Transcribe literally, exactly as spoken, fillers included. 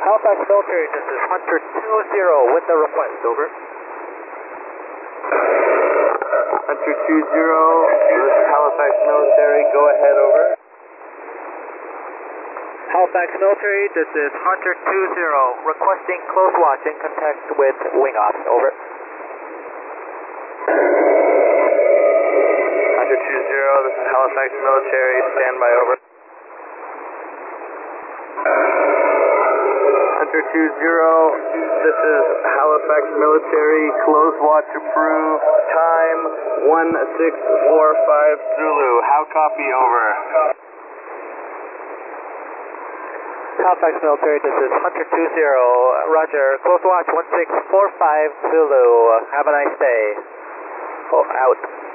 Halifax Military, this is Hunter two zero with the request, over. Hunter two zero, this is Halifax Military, go ahead, over. Halifax Military, this is Hunter two zero, requesting close watch in contact with wing ops, over. Hunter two zero, this is Halifax Military, stand by, over. Hunter two zero, this is Halifax Military, close watch approved, time one six four five Zulu, how copy, over? Halifax Military, this is Hunter two zero, roger, close watch one six four five Zulu, have a nice day. Oh, out.